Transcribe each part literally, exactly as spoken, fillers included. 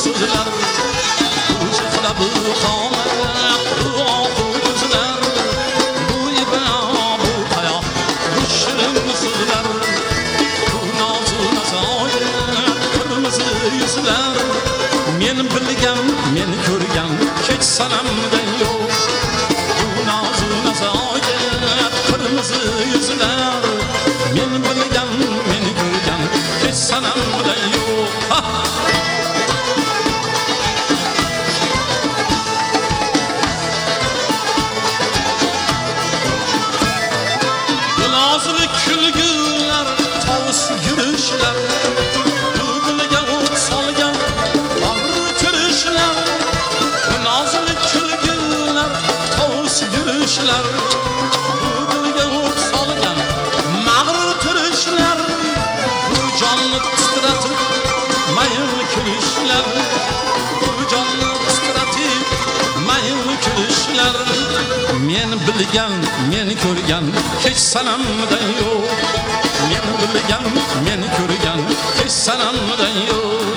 so'zlar bu chehra bu qomat bu ohu ko'zlar bu iba bu hayo bu shirin so'zlar bu nozu nazorat qirmizi yuzlar men bilgan men ko'rgan hech sanamdan yo'q bu nozu nazorat qirmizi yuzlar men bilgan men ko'rgan hech sanamdan yo'q nozli kulgular tovus yurishlar ko'ngliga o't solgan bag'ri kirishlar nozli kulgular tovus yurishlar ko'ngliga o't solgan mag'rur turishlar bu jonni titratib mayin kulishlar bu jonni titratib mayin kulishlar men bilgan men ko'rgan hech sanamdan yo'q men bilgan men ko'rgan hech sanamdan yo'q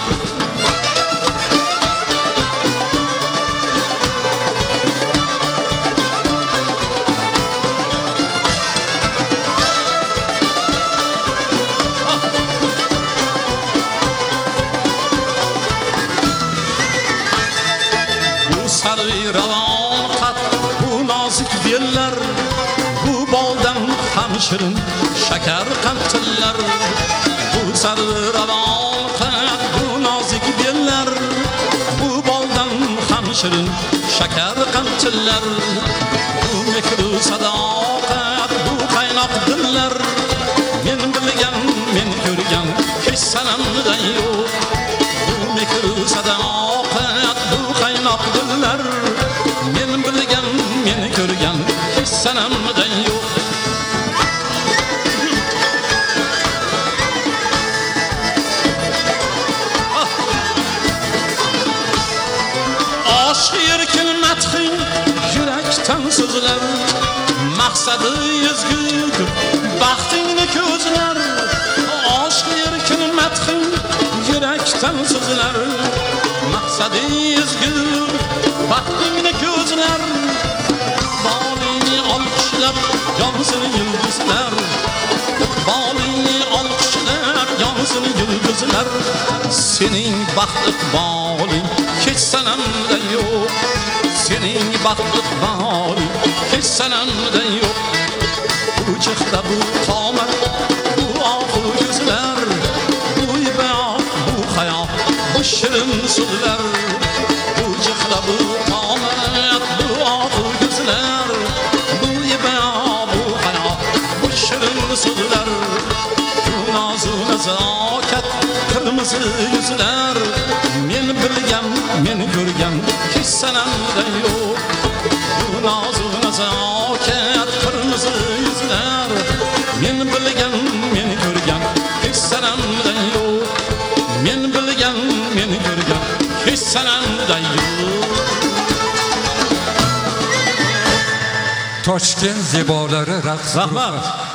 bu sarvi ravon qat bu nozik bellar bu boldan ham shirin shakar qantillar bu sarvi ravon qat bu nozik bellar bu boldan ham shirin shakar qantillar bu mehru sadoqat bu qaynoq dillar men bilgan men ko'rgan hech sanamdan yo'q bu mehru sadoqat bu qaynoq dillar men bilgan men ko'rgan hech sanamdan yo'q oshq erkin madhing yurakdan so'zlar maqsadi ezgudir baxtingni ko'zlar oshq erkin madhing yurakdan so'zlar maqsadi ezgudir baxtingni ko'zlar bolingni olqishlab yonsin yulduzlar bolingni olqishlab yonsin yulduzlar sening baxt iqboling hech sanamdan yo'q sening baxt iqboling hech sanamdan yo'q bu chehra bu qomat bu ohu ko'zlar bu iba bu hayo bu shirin so'zlar bu chehra bu qomat bu ohu ko'zlar bu iba bu hayo bu shirin so'zlar bu nozu nazokat qirmizi yuzlar men bilgan men ko'rgan hech sanamdan yo'q bu nozu nazokat qirmizi yuzlar men bilgan men ko'rgan hech sanamdan yo'q men bilgan men ko'rgan hech sanamdan yo'q Toshkent zebolari raqs rahmat